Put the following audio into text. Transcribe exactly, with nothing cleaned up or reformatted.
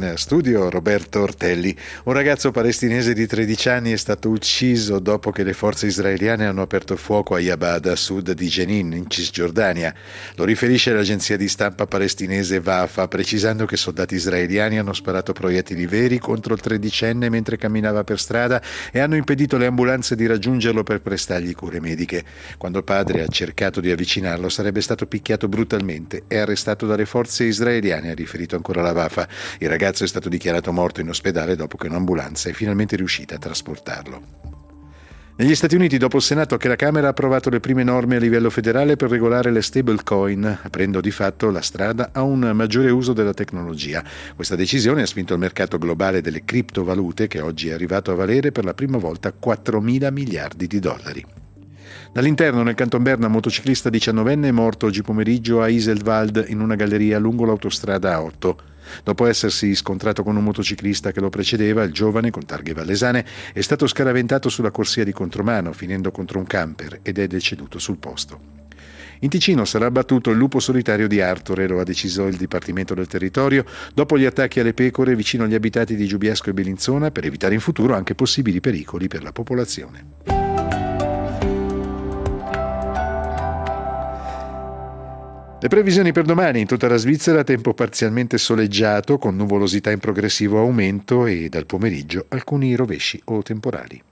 in studio Roberto Ortelli. Un ragazzo palestinese di tredici anni è stato ucciso dopo che le forze israeliane hanno aperto fuoco a Yabad, a sud di Jenin, in Cisgiordania. Lo riferisce l'agenzia di stampa palestinese Wafa, precisando che soldati israeliani hanno sparato proiettili veri contro il tredicenne mentre camminava per strada e hanno impedito alle ambulanze di raggiungerlo per prestargli cure mediche. Quando il padre ha cercato di avvicinarlo, sarebbe stato picchiato brutalmente e arrestato dalle forze israeliane, ha riferito ancora la Wafa. Il ragazzo è stato dichiarato morto in ospedale dopo che un'ambulanza è finalmente riuscita a trasportarlo. Negli Stati Uniti, dopo il Senato, che la Camera ha approvato le prime norme a livello federale per regolare le stablecoin, aprendo di fatto la strada a un maggiore uso della tecnologia. Questa decisione ha spinto il mercato globale delle criptovalute, che oggi è arrivato a valere per la prima volta quattromila miliardi di dollari. Dall'interno, nel Canton Berna, un motociclista diciannovenne è morto oggi pomeriggio a Iselwald in una galleria lungo l'autostrada A otto. Dopo essersi scontrato con un motociclista che lo precedeva, il giovane, con targhe vallesane, è stato scaraventato sulla corsia di contromano, finendo contro un camper, ed è deceduto sul posto. In Ticino sarà abbattuto il lupo solitario di Artore, lo ha deciso il Dipartimento del Territorio, dopo gli attacchi alle pecore vicino agli abitati di Giubiasco e Bellinzona, per evitare in futuro anche possibili pericoli per la popolazione. Le previsioni per domani: in tutta la Svizzera tempo parzialmente soleggiato con nuvolosità in progressivo aumento e dal pomeriggio alcuni rovesci o temporali.